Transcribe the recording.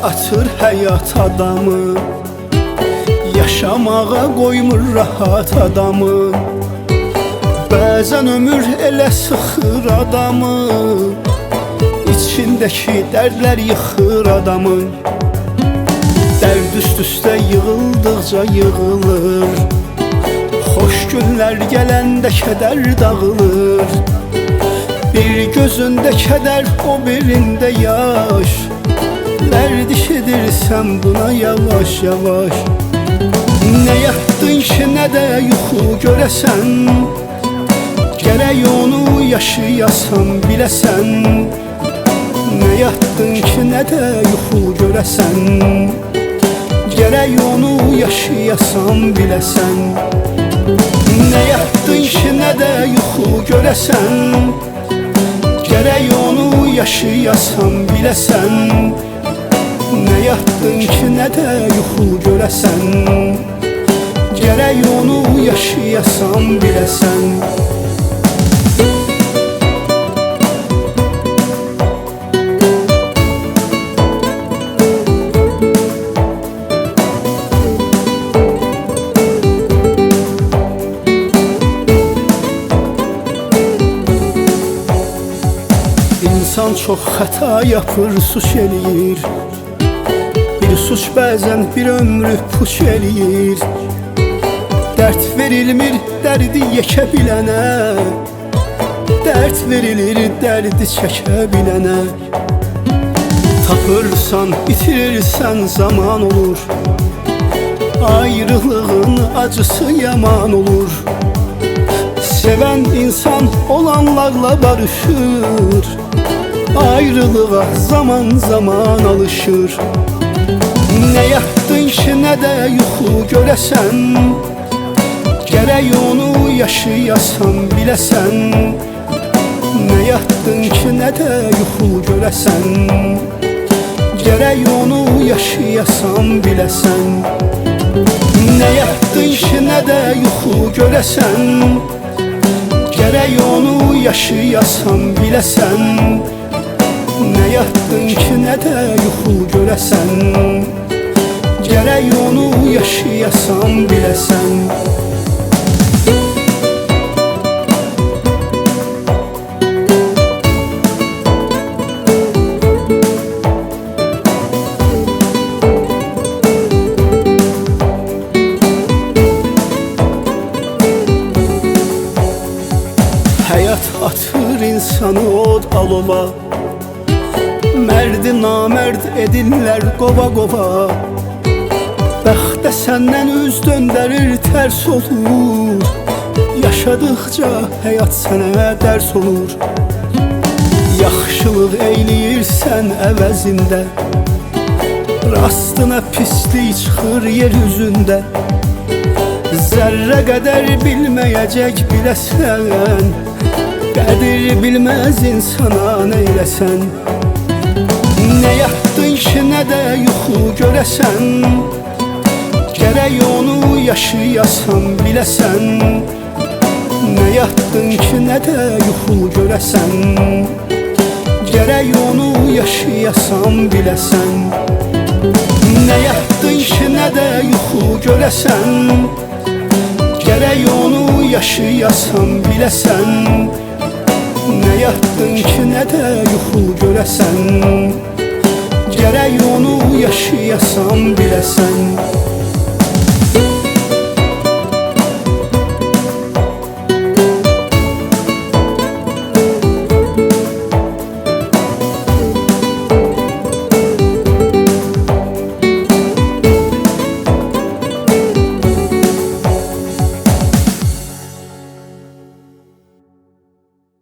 atır həyat adamı, yaşamağa qoymur rahat adamı. Bəzən ömür elə sıxır adamı, içindəki dərdlər yıxır adamı. Dərd üst-üstə yığıldıqca yığılır, xoş günlər gələndə kədər dağılır. Bir gözündə kədər, o birində yaş, dərdiş edirsən buna yavaş yavaş. Nə yatdın ki, nə də yuxu görəsən, gərək onu yaşayasan biləsən. Nə yatdın ki, nə də yuxu görəsən, gərək onu yaşayasan biləsən. Nə yatdın ki, nə də yuxu görəsən, gərək onu yaşayasan biləsən. Nə yatdın ki, nə də yuxu görəsən, gərək onu yaşayasan biləsən. İnsan çox xəta yapır, suç eləyir. Bir suç bəzən bir ömrü puç eləyir. Dərd verilmir dərdi yekə bilənə, dərd verilir dərdi çəkə bilənə. Tapırsan, itirirsən zaman olur, ayrılığın acısı yaman olur. Sevən insan olanlarla barışır, ayrılığa zaman zaman alışır. Nə yatdın ki, nə də yuxu görəsən, gərək onu yaşayasan biləsən. Nə yatdın ki, nə də yuxu görəsən, gərək onu yaşayasan biləsən. Nə yatdın ki, nə də yuxu görəsən, gərək onu yaşayasan biləsən. Nə yatdın ki, nə də yuxu görəsən, gərək onu yaşayasan biləsən. Həyat atır insanı od alova, mərdi namərd edirlər qova qova. Bəxtə səndən üz döndərir, tərs olur. Yaşadıqca həyat sənə dərs olur. Yaxşılıq eyləyirsən əvəzində, rastına pislik çıxır yer üzündə. Zərrə qədər bilməyəcək biləsən, qədir bilməz insana neyləsən. Nə yatdın ki, nə də yuxu görəsən, gərək onu yaşayasan biləsən. Nə yatdın ki, nə də yuxu görəsən, gərək onu yaşayasan biləsən. Nə yatdın ki, nə də yuxu görəsən, gərək onu yaşayasan biləsən. Nə yatdın ki, nə də yuxu görəsən, gərək onu yaşayasan biləsən.